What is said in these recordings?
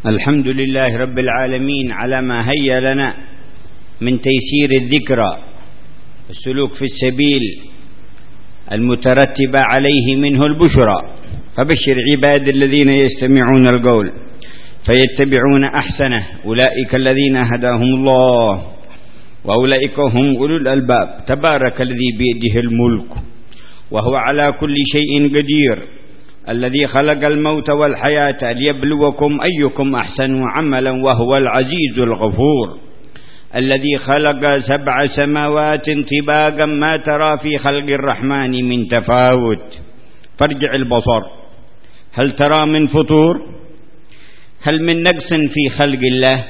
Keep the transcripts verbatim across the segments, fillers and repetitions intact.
الحمد لله رب العالمين على ما هيا لنا من تيسير الذكرى والسلوك في السبيل المترتب عليه منه البشرى. فبشر عباد الذين يستمعون القول فيتبعون أحسنه أولئك الذين هداهم الله وأولئك هم أولو الألباب. تبارك الذي بيده الملك وهو على كل شيء قدير، الذي خلق الموت والحياة ليبلوكم أيكم أحسن عملا وهو العزيز الغفور، الذي خلق سبع سماوات طباقا ما ترى في خلق الرحمن من تفاوت. فارجع البصر هل ترى من فطور؟ هل من نقص في خلق الله؟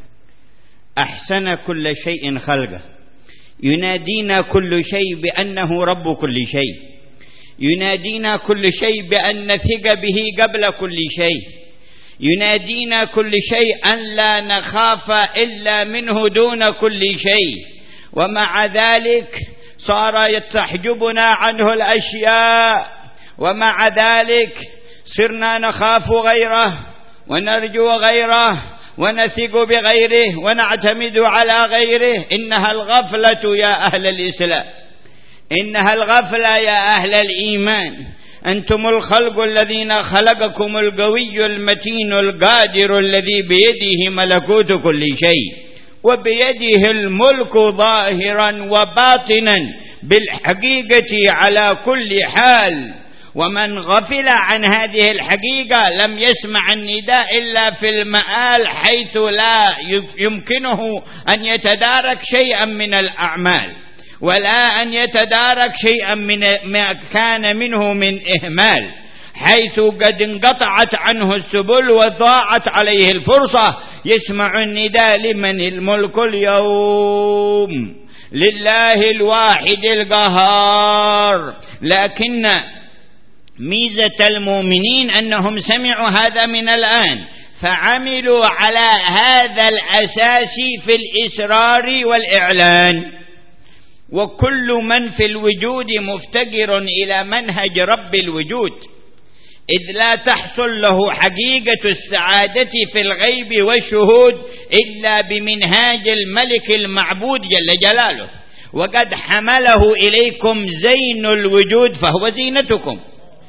أحسن كل شيء خلقه، ينادينا كل شيء بأنه رب كل شيء، ينادينا كل شيء بأن نثق به قبل كل شيء، ينادينا كل شيء أن لا نخاف إلا منه دون كل شيء، ومع ذلك صار يتحجبنا عنه الأشياء، ومع ذلك صرنا نخاف غيره ونرجو غيره ونثق بغيره ونعتمد على غيره. إنها الغفلة يا أهل الإسلام، إنها الغفلة يا أهل الإيمان. أنتم الخلق الذين خلقكم القوي المتين القادر الذي بيده ملكوت كل شيء وبيده الملك ظاهرا وباطنا بالحقيقة على كل حال. ومن غفل عن هذه الحقيقة لم يسمع النداء إلا في المآل، حيث لا يمكنه أن يتدارك شيئا من الأعمال ولا أن يتدارك شيئا من ما كان منه من إهمال، حيث قد انقطعت عنه السبل وضاعت عليه الفرصة. يسمع النداء لمن الملك اليوم؟ لله الواحد القهار. لكن ميزة المؤمنين أنهم سمعوا هذا من الآن فعملوا على هذا الأساس في الإسرار والإعلان. وكل من في الوجود مفتقر إلى منهج رب الوجود، إذ لا تحصل له حقيقة السعادة في الغيب والشهود إلا بمنهاج الملك المعبود جل جلاله. وقد حمله إليكم زين الوجود فهو زينتكم،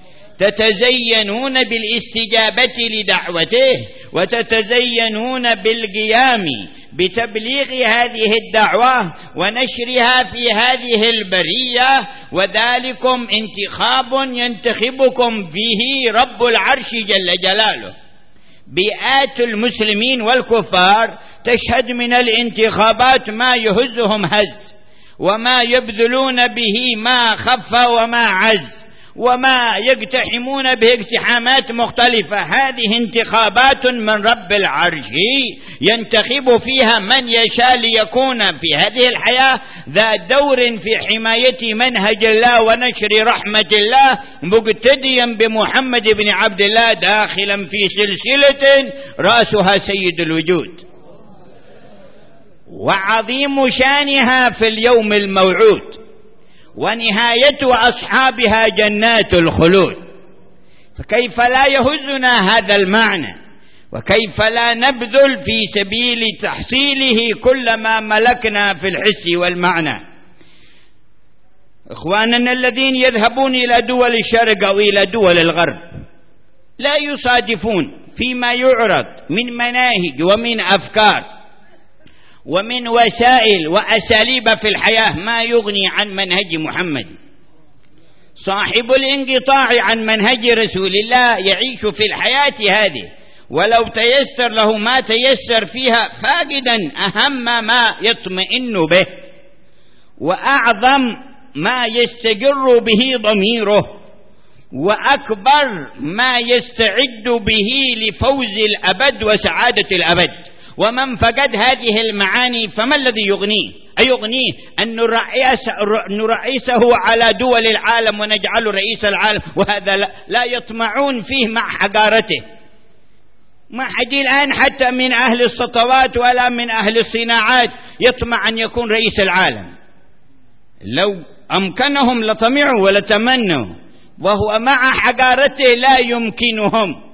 تتزينون بالاستجابة لدعوته وتتزينون بالقيام بتبليغ هذه الدعوة ونشرها في هذه البرية، وذلكم انتخاب ينتخبكم فيه رب العرش جل جلاله. بيئات المسلمين والكفار تشهد من الانتخابات ما يهزهم هز، وما يبذلون به ما خف وما عز، وما يقتحمون به اقتحامات مختلفة. هذه انتخابات من رب العرش ينتخب فيها من يشاء ليكون في هذه الحياة ذا دور في حماية منهج الله ونشر رحمة الله، مقتديا بمحمد بن عبد الله، داخلا في سلسلة رأسها سيد الوجود وعظيم شانها في اليوم الموعود، ونهاية أصحابها جنات الخلود. فكيف لا يهزنا هذا المعنى؟ وكيف لا نبذل في سبيل تحصيله كل ما ملكنا في الحس والمعنى؟ إخواننا الذين يذهبون إلى دول الشرق أو إلى دول الغرب لا يصادفون فيما يعرض من مناهج ومن أفكار ومن وسائل وأساليب في الحياة ما يغني عن منهج محمد. صاحب الانقطاع عن منهج رسول الله يعيش في الحياة هذه ولو تيسر له ما تيسر فيها فاقدا أهم ما يطمئن به وأعظم ما يستقر به ضميره وأكبر ما يستعد به لفوز الأبد وسعادة الأبد. ومن فقد هذه المعاني فما الذي يغنيه؟ أيغنيه أن نرئيسه على دول العالم ونجعله رئيس العالم؟ وهذا لا يطمعون فيه مع حقارته. ما حد الآن حتى من أهل السطوات ولا من أهل الصناعات يطمع أن يكون رئيس العالم. لو أمكنهم لطمعوا ولتمنوا، وهو مع حقارته لا يمكنهم.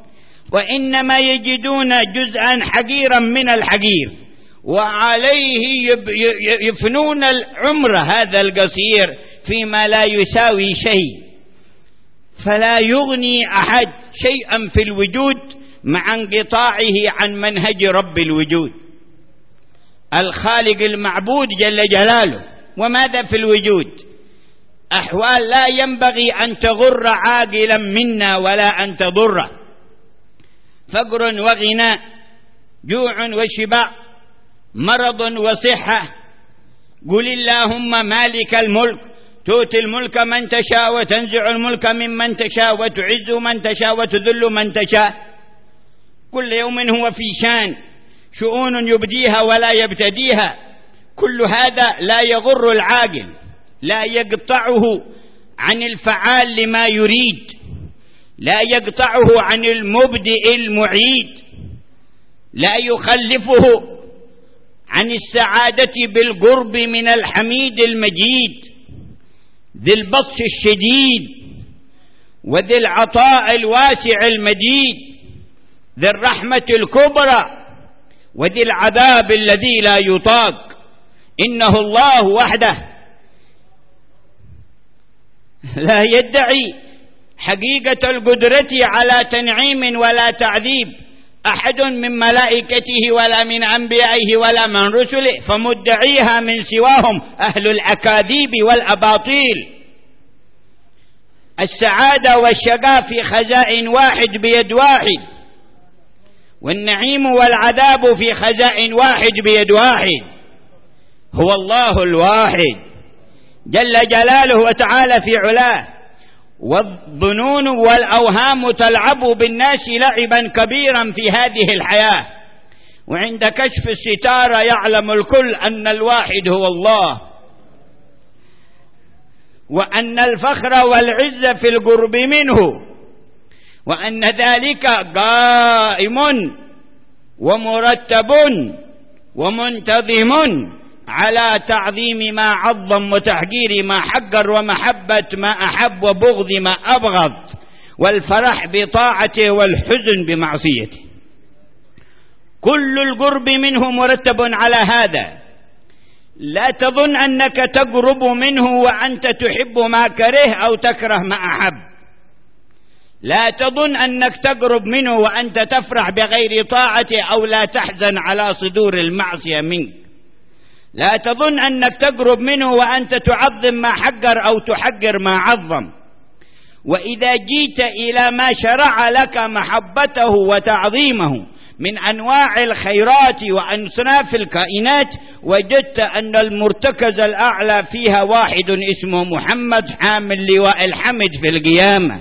وإنما يجدون جزءا حقيرا من الحقير، وعليه يفنون العمر هذا القصير فيما لا يساوي شيء، فلا يغني أحد شيئا في الوجود مع انقطاعه عن منهج رب الوجود الخالق المعبود جل جلاله. وماذا في الوجود؟ أحوال لا ينبغي أن تغر عاقلا منا ولا أن تضره، فقر وغناء، جوع وشبع، مرض وصحة. قل اللهم مالك الملك تؤتي الملك من تشاء وتنزع الملك ممن تشاء وتعز من تشاء وتذل من تشاء. كل يوم هو في شان، شؤون يبديها ولا يبتديها. كل هذا لا يغر العاقل، لا يقطعه عن الفعال لما يريد، لا يقطعه عن المبدئ المعيد، لا يخلفه عن السعادة بالقرب من الحميد المجيد ذي البطش الشديد وذي العطاء الواسع المديد ذي الرحمة الكبرى وذي العذاب الذي لا يطاق. إنه الله وحده، لا يدعي حقيقة القدرة على تنعيم ولا تعذيب أحد من ملائكته ولا من أنبيائه ولا من رسله، فمدعيها من سواهم أهل الأكاذيب والأباطيل. السعادة والشقاء في خزائن واحد بيد واحد، والنعيم والعذاب في خزائن واحد بيد واحد. هو الله الواحد جل جلاله وتعالى في علاه. والظنون والأوهام تلعب بالناس لعبا كبيرا في هذه الحياة، وعند كشف الستارة يعلم الكل أن الواحد هو الله، وأن الفخر والعز في القرب منه، وأن ذلك قائم ومرتب ومنتظم على تعظيم ما عظم وتحقير ما حقر ومحبة ما أحب وبغض ما أبغض، والفرح بطاعته والحزن بمعصيته. كل القرب منه مرتب على هذا. لا تظن أنك تقرب منه وأنت تحب ما كره أو تكره ما أحب. لا تظن أنك تقرب منه وأنت تفرح بغير طاعته أو لا تحزن على صدور المعصية منك. لا تظن أنك تقرب منه وأنت تعظم ما حقر أو تحقر ما عظم. وإذا جيت إلى ما شرع لك محبته وتعظيمه من أنواع الخيرات وأنصاف الكائنات، وجدت أن المرتكز الأعلى فيها واحد اسمه محمد حامل لواء الحمد في القيامة.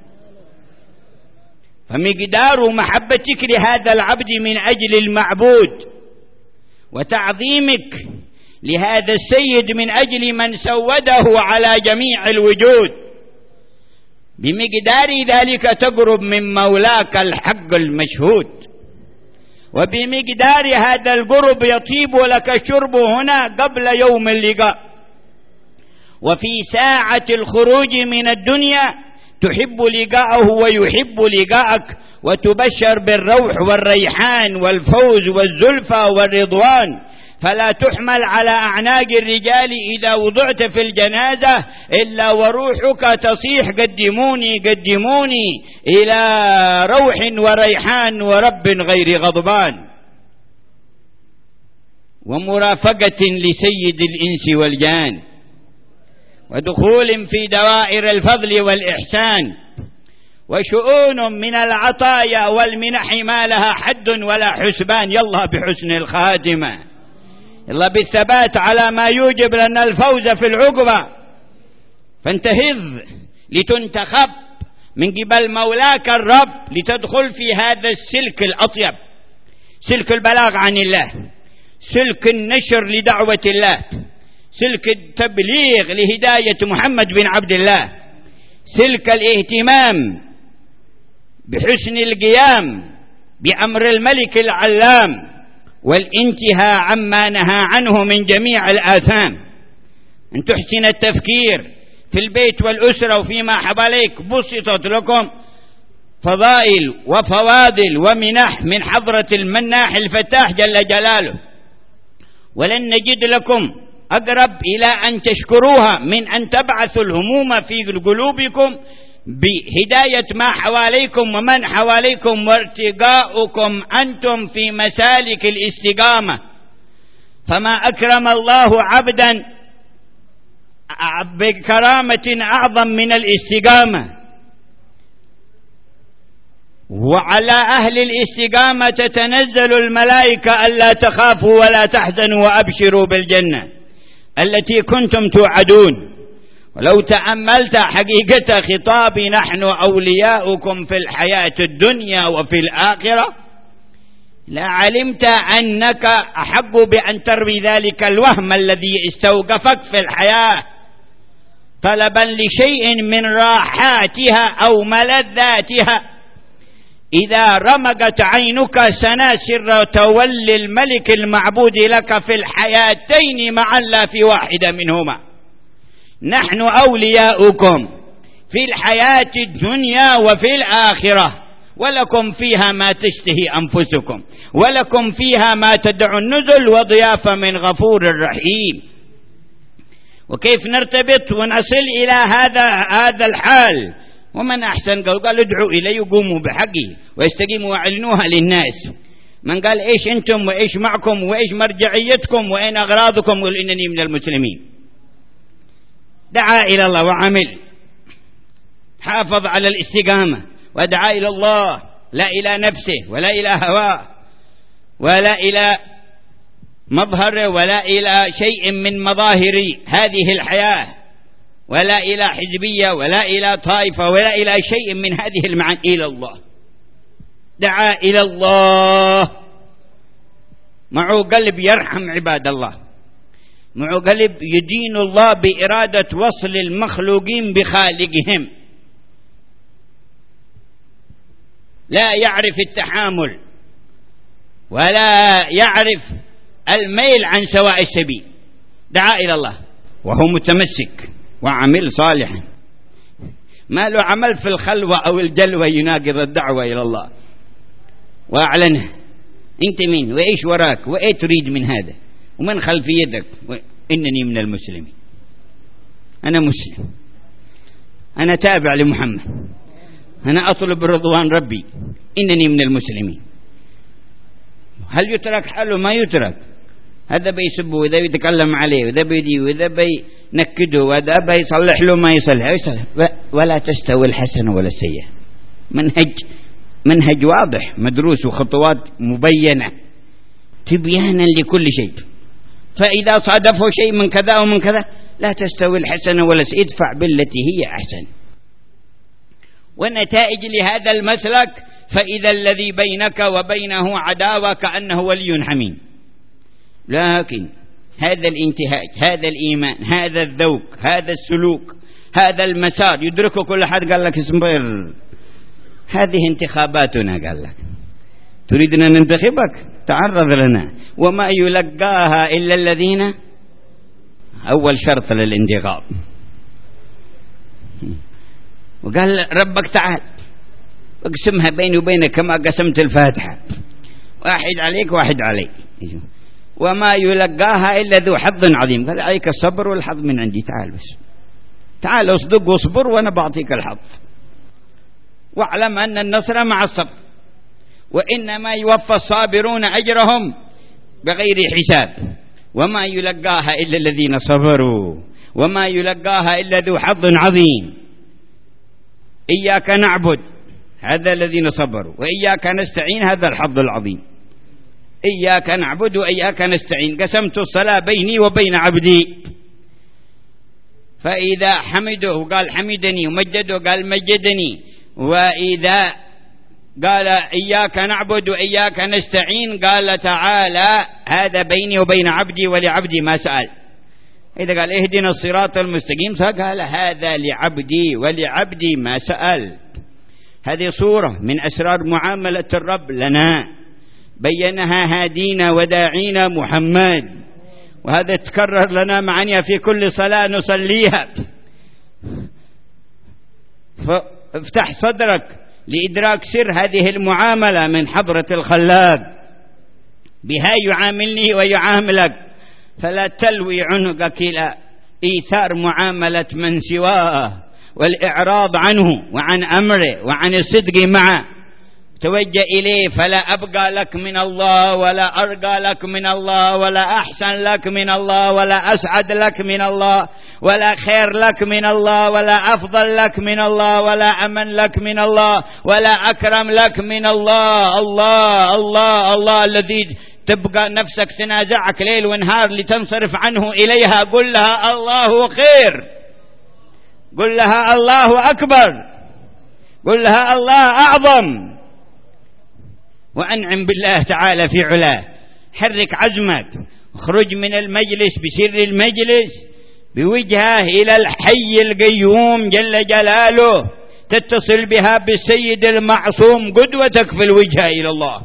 فمقدار محبتك لهذا العبد من أجل المعبود وتعظيمك لهذا السيد من أجل من سوده على جميع الوجود، بمقدار ذلك تقرب من مولاك الحق المشهود. وبمقدار هذا القرب يطيب لك الشرب هنا قبل يوم اللقاء، وفي ساعة الخروج من الدنيا تحب لقاءه ويحب لقاءك، وتبشر بالروح والريحان والفوز والزلفى والرضوان. فلا تحمل على أعناق الرجال إذا وضعت في الجنازة إلا وروحك تصيح قدموني قدموني إلى روح وريحان ورب غير غضبان، ومرافقة لسيد الإنس والجان، ودخول في دوائر الفضل والإحسان، وشؤون من العطايا والمنح ما لها حد ولا حسبان. يلا بحسن الخاتمة، يلا بالثبات على ما يوجب لنا الفوز في العقبة. فانتهض لتنتخب من قبل مولاك الرب لتدخل في هذا السلك الأطيب، سلك البلاغ عن الله، سلك النشر لدعوة الله، سلك التبليغ لهداية محمد بن عبد الله، سلك الاهتمام بحسن القيام بأمر الملك العلام، والانتهاء عما نهى عنه من جميع الآثام. أن تحسن التفكير في البيت والأسرة وفيما حواليك بسطت لكم فضائل وفواضل ومنح من حضرة المناح الفتاح جل جلاله، ولن نجد لكم أقرب إلى أن تشكروها من أن تبعثوا الهموم في قلوبكم بهداية ما حواليكم ومن حواليكم وارتقاؤكم أنتم في مسالك الاستقامة. فما أكرم الله عبدا بكرامة أعظم من الاستقامة. وعلى أهل الاستقامة تتنزل الملائكة ألا تخافوا ولا تحزنوا وأبشروا بالجنة التي كنتم توعدون. ولو تأملت حقيقة خطابي نحن أولياؤكم في الحياة الدنيا وفي الآخرة لعلمت أنك أحق بأن تروي ذلك الوهم الذي استوقفك في الحياة طلبا لشيء من راحاتها أو ملذاتها. إذا رمقت عينك سناسر تولي الملك المعبود لك في الحياتين معا لا في واحدة منهما. نحن أولياؤكم في الحياة الدنيا وفي الآخرة، ولكم فيها ما تشتهي أنفسكم، ولكم فيها ما تدعو النزل وضيافة من غفور رحيم. وكيف نرتبط ونصل إلى هذا هذا الحال؟ ومن أحسن قال قال ادعوا إلي وقوموا بحقي ويستقيموا واعلنوها للناس. من قال إيش أنتم وإيش معكم وإيش مرجعيتكم وإين أغراضكم؟ قل إنني من المسلمين. دعا إلى الله وعمل، حافظ على الاستقامة ودعا إلى الله، لا إلى نفسه ولا إلى هواه ولا إلى مظهر ولا إلى شيء من مظاهر هذه الحياة ولا إلى حزبية ولا إلى طائفة ولا إلى شيء من هذه المعاني، إلى الله. دعا إلى الله معه قلب يرحم عباد الله، معه قلب يدين الله بإرادة وصل المخلوقين بخالقهم، لا يعرف التحامل ولا يعرف الميل عن سواء السبيل. دعا إلى الله وهو متمسك وعمل صالحا، ما له عمل في الخلوة أو الجلوة يناقض الدعوة إلى الله، وأعلنه. أنت مين وإيش وراك وإيه تريد من هذا ومن خلفيتك؟ إنني من المسلمين، أنا مسلم، أنا تابع لمحمد، أنا أطلب رضوان ربي، إنني من المسلمين. هل يترك حاله؟ ما يترك. هذا بيسبه وإذا بيتكلم عليه وإذا بيدي وإذا بينكده وإذا بيصلح له ما يصلح يصلح. ولا تستوي الحسنة ولا السيئة. منهج منهج واضح مدروس وخطوات مبينة تبيانا لكل شيء. فإذا صادفه شيء من كذا ومن كذا لا تستوي الحسنة ولا السيئة، ادفع بالتي هي أحسن. والنتائج لهذا المسلك فإذا الذي بينك وبينه عداوة كأنه ولي حميم. لكن هذا الانتهاج، هذا الإيمان، هذا الذوق، هذا السلوك، هذا المسار يدركه كل حد. قال لك اصبر، هذه انتخاباتنا. قال لك تريدنا ننتخبك؟ تعرض لنا. وما يلقاها إلا الذين، أول شرط للانتخاب. وقال ربك تعال اقسمها بيني وبينك كما قسمت الفاتحة، واحد عليك واحد علي. وما يلقاها إلا ذو حظ عظيم. قال عليك الصبر والحظ من عندي، تعال بس، تعال اصدق واصبر وأنا بعطيك الحظ. واعلم أن النصر مع الصبر، وإنما يوفى الصابرون أجرهم بغير حساب. وما يلقاها إلا الذين صبروا وما يلقاها إلا ذو حظ عظيم. إياك نعبد، هذا الذين صبروا، وإياك نستعين، هذا الحظ العظيم. إياك نعبد وإياك نستعين، قسمت الصلاة بيني وبين عبدي. فإذا حمده قال حمدني، ومجده قال مجدني. وإذا قال إياك نعبد وإياك نستعين قال تعالى هذا بيني وبين عبدي ولعبدي ما سأل. إذا قال اهدنا الصراط المستقيم قال هذا لعبدي ولعبدي ما سأل. هذه صورة من أسرار معاملة الرب لنا، بينها هادينا وداعينا محمد، وهذا تكرر لنا معنا في كل صلاة نصليها. فافتح صدرك لإدراك سر هذه المعاملة من حضرة الخلاق، بها يعاملني ويعاملك، فلا تلوي عنقك إلى إيثار معاملة من سواه والإعراض عنه وعن أمره وعن الصدق معه. توجه إليه، فلا أبقى لك من الله ولا أرقى لك من الله ولا أحسن لك من الله ولا أسعد لك من الله ولا خير لك من الله ولا أفضل لك من الله ولا أمن لك من الله ولا أكرم لك من الله. الله الله الله الذي تبقى نفسك تنازعك ليل ونهار لتنصرف عنه إليها، قل لها الله خير، قل لها الله أكبر، قل لها الله أعظم، وأنعم بالله تعالى في علاه. حرك عزمك، اخرج من المجلس بسر المجلس بوجهه إلى الحي القيوم جل جلاله، تتصل بها بالسيد المعصوم قدوتك في الوجهة إلى الله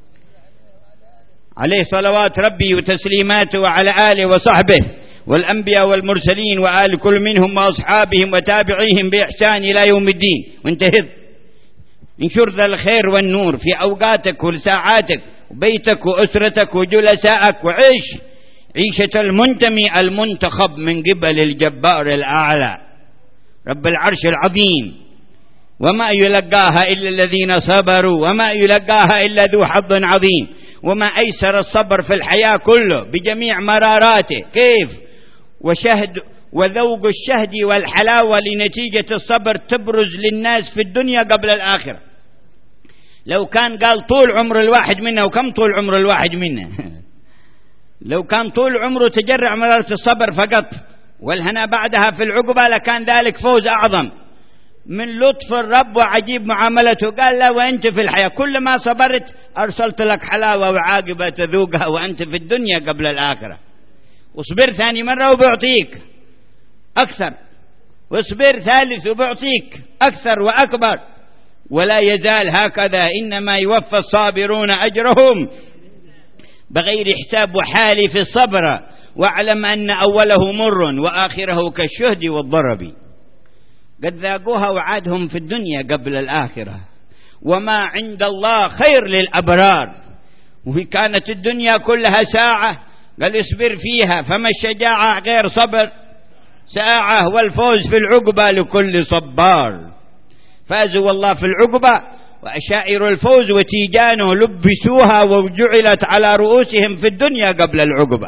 عليه صلوات ربي وتسليماته، وعلى آله وصحبه والأنبياء والمرسلين وآل كل منهم وأصحابهم وتابعيهم بإحسان إلى يوم الدين. وانتهض انشر ذا الخير والنور في أوقاتك وساعاتك وبيتك وأسرتك وجلسائك، وعيش عيشة المنتمي المنتخب من قبل الجبار الأعلى رب العرش العظيم. وما يلقاها إلا الذين صبروا وما يلقاها إلا ذو حظ عظيم. وما أيسر الصبر في الحياة كله بجميع مراراته، كيف وشهد وذوق الشهد والحلاوة لنتيجة الصبر تبرز للناس في الدنيا قبل الآخرة. لو كان قال طول عمر الواحد منا، وكم طول عمر الواحد منا لو كان طول عمره تجرع مرارة الصبر فقط والهنا بعدها في العقبة لكان ذلك فوز أعظم. من لطف الرب وعجيب معاملته قال لا، وأنت في الحياة كل ما صبرت أرسلت لك حلاوة وعاقبة تذوقها وأنت في الدنيا قبل الآخرة. واصبر ثاني مرة وبعطيك أكثر، واصبر ثالث وبعطيك أكثر وأكبر، ولا يزال هكذا، إنما يوفى الصابرون أجرهم بغير حساب. وحالي في الصبر واعلم أن أوله مر وآخره كالشهد والضرب. قد ذاقوها وعادهم في الدنيا قبل الآخرة، وما عند الله خير للأبرار. وهي كانت الدنيا كلها ساعة، قال اصبر فيها، فما الشجاعة غير صبر ساعة، والفوز في العقبة لكل صبار. فازوا والله في العقبة، وأشائر الفوز وتيجانه لبسوها وجعلت على رؤوسهم في الدنيا قبل العقبة.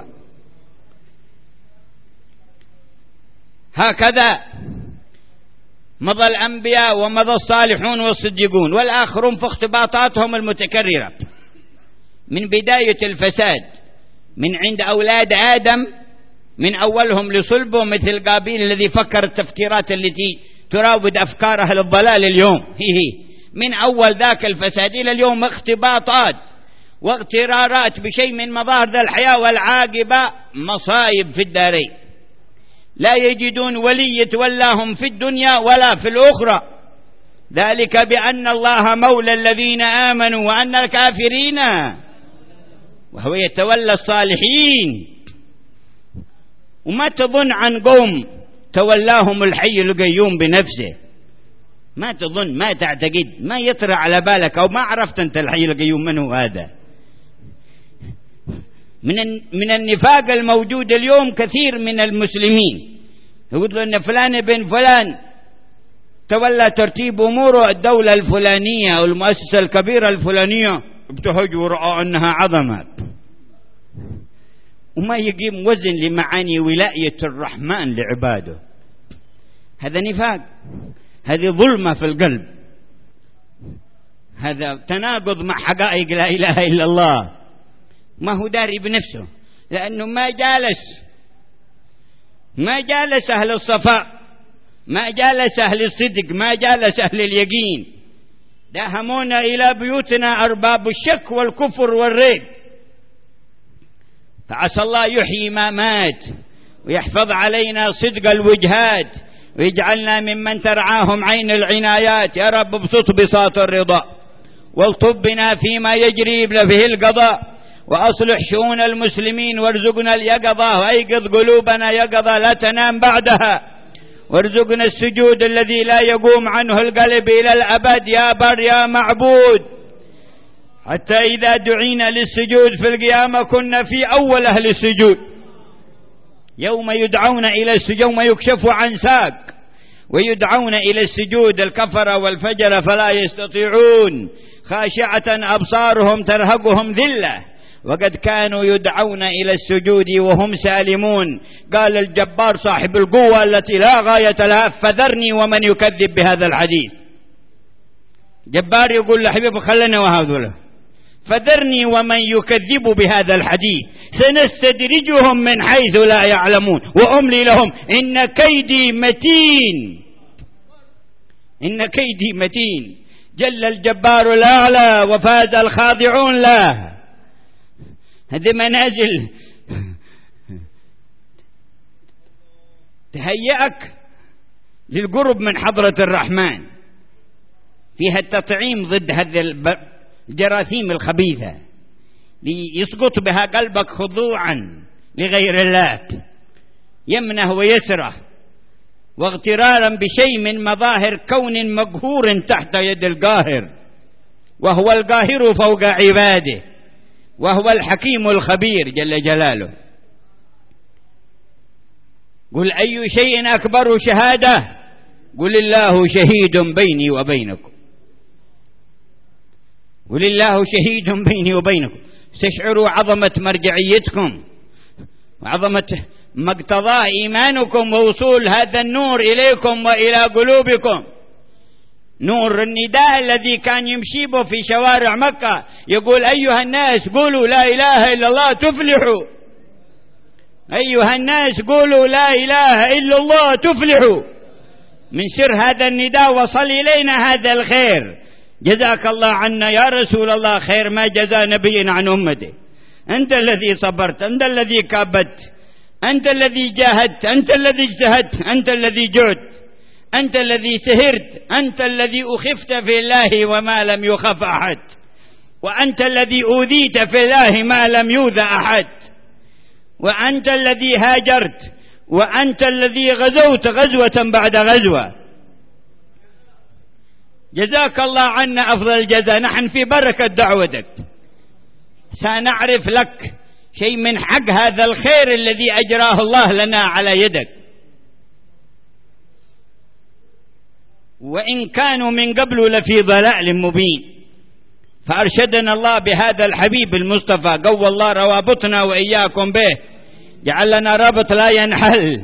هكذا مضى الأنبياء ومضى الصالحون والصديقون والآخرون في اختباطاتهم المتكررة، من بداية الفساد من عند أولاد آدم، من أولهم لصلبه مثل قابيل الذي فكر التفكيرات التي تراود أفكار أهل الضلال اليوم. هي من أول ذاك الفساد إلى اليوم اختباطات واغترارات بشيء من مظاهر ذا الحياة، والعاقبة مصائب في الدارين. لا يجدون ولي يتولاهم في الدنيا ولا في الأخرى، ذلك بأن الله مولى الذين آمنوا وأن الكافرين وهو يتولى الصالحين. وما تظن عن قوم تولاهم الحي القيوم بنفسه، ما تظن، ما تعتقد، ما يطرى على بالك، أو ما عرفت أنت الحي القيوم من هو هذا. من من النفاق الموجود اليوم كثير من المسلمين يقول له أن فلان بن فلان تولى ترتيب أموره الدولة الفلانية أو المؤسسة الكبيرة الفلانية، ابتهج ورأى أنها عظمة، وما يقيم وزن لمعاني ولاية الرحمن لعباده. هذا نفاق، هذه ظلمة في القلب، هذا تناقض مع حقائق لا إله إلا الله. ما هو داري بنفسه، لأنه ما جالس ما جالس أهل الصفاء، ما جالس أهل الصدق، ما جالس أهل اليقين. داهمونا إلى بيوتنا أرباب الشك والكفر والريب، فعسى الله يحيي ما مات ويحفظ علينا صدق الوجهات ويجعلنا ممن ترعاهم عين العنايات. يا رب ابسط بساط الرضا والطب بنا فيما يجري به القضاء، وأصلح شؤون المسلمين وارزقنا اليقظة، وأيقظ قلوبنا يقظة لا تنام بعدها، وارزقنا السجود الذي لا يقوم عنه القلب إلى الأبد يا بر يا معبود، حتى إذا دعينا للسجود في القيامة كنا في أول أهل السجود. يوم يدعون إلى السجود، يوم يكشف عن ساق ويدعون إلى السجود الكفر والفجر فلا يستطيعون، خاشعة أبصارهم ترهقهم ذلة وقد كانوا يدعون إلى السجود وهم سالمون. قال الجبار صاحب القوة التي لا غاية لها: فذرني ومن يكذب بهذا الحديث. جبار يقول لحبيبه خلنا وهذولا، فذرني ومن يكذب بهذا الحديث سنستدرجهم من حيث لا يعلمون وأملي لهم إن كيدي متين، إن كيدي متين. جل الجبار الأعلى وفاز الخاضعون له. هذه منازل تهيئك للقرب من حضرة الرحمن، فيها التطعيم ضد هذه الجراثيم الخبيثة ليسقط بها قلبك خضوعا لغير الله، يمنه ويسره واغترارا بشيء من مظاهر كون مقهور تحت يد القاهر، وهو القاهر فوق عباده، وهو الحكيم الخبير جل جلاله. قل أي شيء أكبر شهادة؟ قل الله شهيد بيني وبينكم، قل الله شهيد بيني وبينكم. استشعروا عظمة مرجعيتكم وعظمة ما اقتضاه إيمانكم ووصول هذا النور إليكم وإلى قلوبكم. نور النداء الذي كان يمشي به في شوارع مكة يقول: أيها الناس قولوا لا إله إلا الله تفلحوا، أيها الناس قولوا لا إله إلا الله تفلحوا. من سر هذا النداء وصل إلينا هذا الخير. جزاك الله عنا يا رسول الله خير ما جزى نبي عن أمته. أنت الذي صبرت، أنت الذي كابدت، أنت الذي جاهدت، أنت الذي اجتهدت، أنت الذي جهدت، أنت الذي سهرت، أنت الذي أخفت في الله وما لم يخف أحد، وأنت الذي أوذيت في الله ما لم يوذى أحد، وأنت الذي هاجرت، وأنت الذي غزوت غزوة بعد غزوة. جزاك الله عنا أفضل الجزاء. نحن في بركة دعوتك سنعرف لك شيء من حق هذا الخير الذي أجراه الله لنا على يدك. وإن كانوا من قبل لفي ضلال مبين، فأرشدنا الله بهذا الحبيب المصطفى، قوى الله روابطنا وإياكم به، جعل لنا رابط لا ينحل.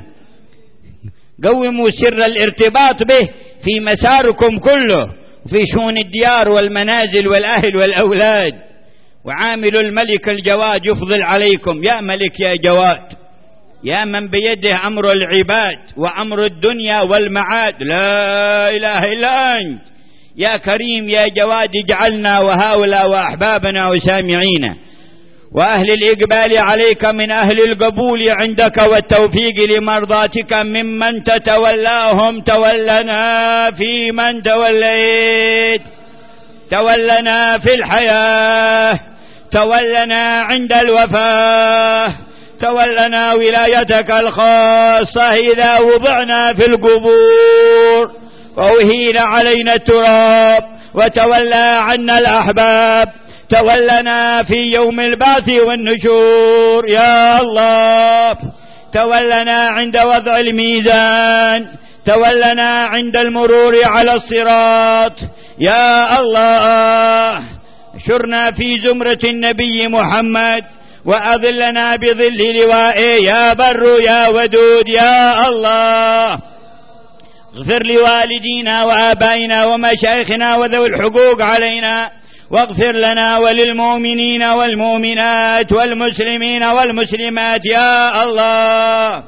قوموا سر الارتباط به في مساركم كله، في شؤون الديار والمنازل والأهل والأولاد. وعامل الملك الجواد يفضل عليكم. يا ملك يا جواد، يا من بيده أمر العباد وأمر الدنيا والمعاد، لا إله إلا أنت. يا كريم يا جواد، اجعلنا وهؤلاء وأحبابنا وسامعينا وأهل الإقبال عليك من أهل القبول عندك والتوفيق لمرضاتك ممن تتولاهم. تولنا في من توليت، تولنا في الحياة، تولنا عند الوفاة، تولنا ولايتك الخاصة إذا وضعنا في القبور وأهين علينا التراب، وتولى عنا الأحباب، تولنا في يوم البعث والنشور يا الله، تولنا عند وضع الميزان، تولنا عند المرور على الصراط يا الله. شرنا في زمرة النبي محمد وأظلنا بظل لوائه يا بر يا ودود يا الله. اغفر لوالدينا وآبائنا ومشايخنا وذوي الحقوق علينا، واغفر لنا وللمؤمنين والمؤمنات والمسلمين والمسلمات يا الله.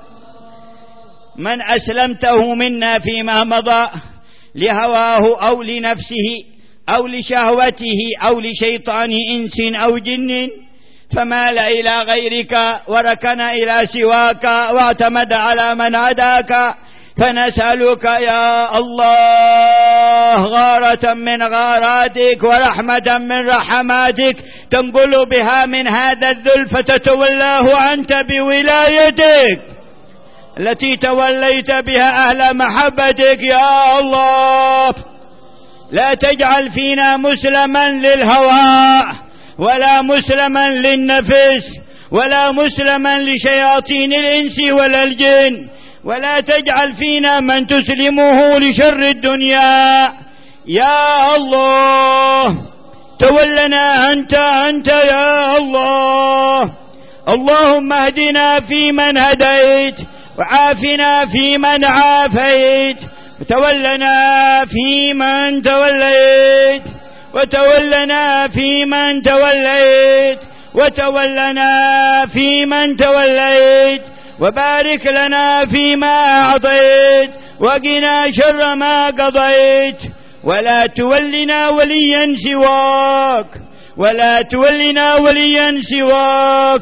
من أسلمته منا فيما مضى لهواه أو لنفسه أو لشهوته أو لشيطان إنس أو جن، فمال إلى غيرك وركن إلى سواك واعتمد على من عداك، فنسألك يا الله غارة من غاراتك ورحمة من رحماتك تنقل بها من هذا الذل فتتولاه أنت بولايتك، التي توليت بها أهل محبتك يا الله. لا تجعل فينا مسلما للهوى ولا مسلما للنفس ولا مسلما لشياطين الإنس ولا الجن، ولا تجعل فينا من تسلمه لشر الدنيا يا الله. تولنا أنت أنت يا الله. اللهم اهدنا فيمن هديت وعافنا فيمن عافيت وتولنا فيمن توليت وتولنا فيمن توليت وتولنا فيمن توليت وبارك لنا فيما أعطيت وقنا شر ما قضيت، ولا تولنا وليا سواك ولا تولنا وليا سواك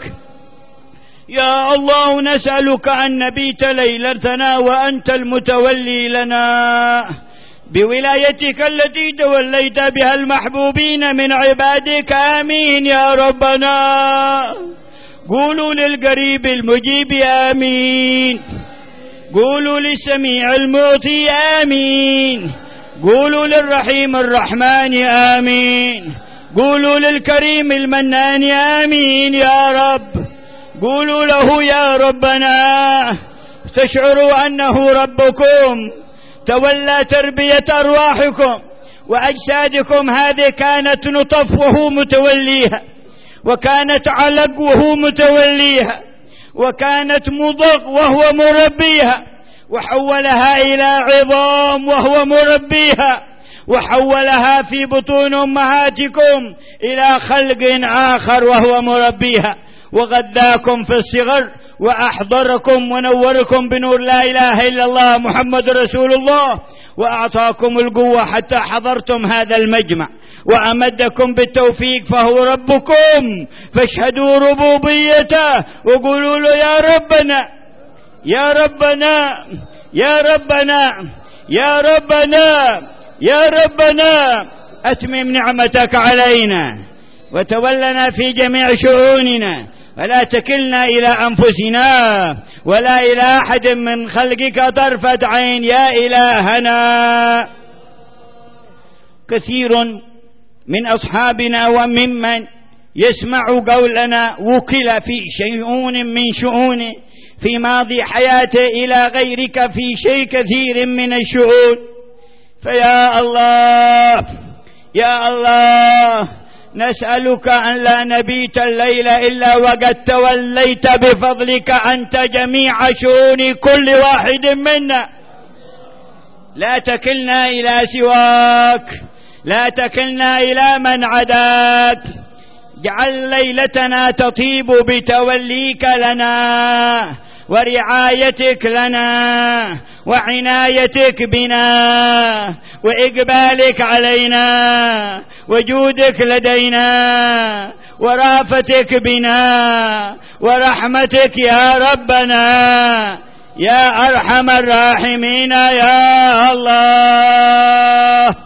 يا الله. نسألك أن نبيت ليلتنا وأنت المتولي لنا بولايتك التي توليت بها المحبوبين من عبادك، آمين يا ربنا. قولوا للقريب المجيب آمين، قولوا للسميع المعطي آمين، قولوا للرحيم الرحمن آمين، قولوا للكريم المنان آمين يا رب. قولوا له يا ربنا. تشعروا أنه ربكم تولى تربية أرواحكم وأجسادكم، هذه كانت نطف وهو متوليها، وكانت علق وهو متوليها، وكانت مضغ وهو مربيها، وحولها إلى عظام وهو مربيها، وحولها في بطون أمهاتكم إلى خلق آخر وهو مربيها، وغذاكم في الصغر وأحضركم ونوركم بنور لا إله إلا الله محمد رسول الله، وأعطاكم القوة حتى حضرتم هذا المجمع، وأمدكم بالتوفيق فهو ربكم، فاشهدوا ربوبيته وقولوا له يا ربنا يا ربنا يا ربنا يا ربنا يا ربنا. أتمم نعمتك علينا وتولنا في جميع شؤوننا، ولا تكلنا إلى أنفسنا ولا إلى أحد من خلقك طرفة عين يا إلهنا. كثير من أصحابنا وممن يسمع قولنا وكل في شيء من شؤونه في ماضي حياته إلى غيرك في شيء كثير من الشؤون، فيا الله يا الله نسألك أن لا نبيت الليل إلا وقد توليت بفضلك أنت جميع شؤون كل واحد منا. لا تكلنا إلى سواك، لا تكلنا إلى من عداك. اجعل ليلتنا تطيب بتوليك لنا ورعايتك لنا وعنايتك بنا وإقبالك علينا وجودك لدينا ورأفتك بنا ورحمتك يا ربنا يا أرحم الراحمين يا الله.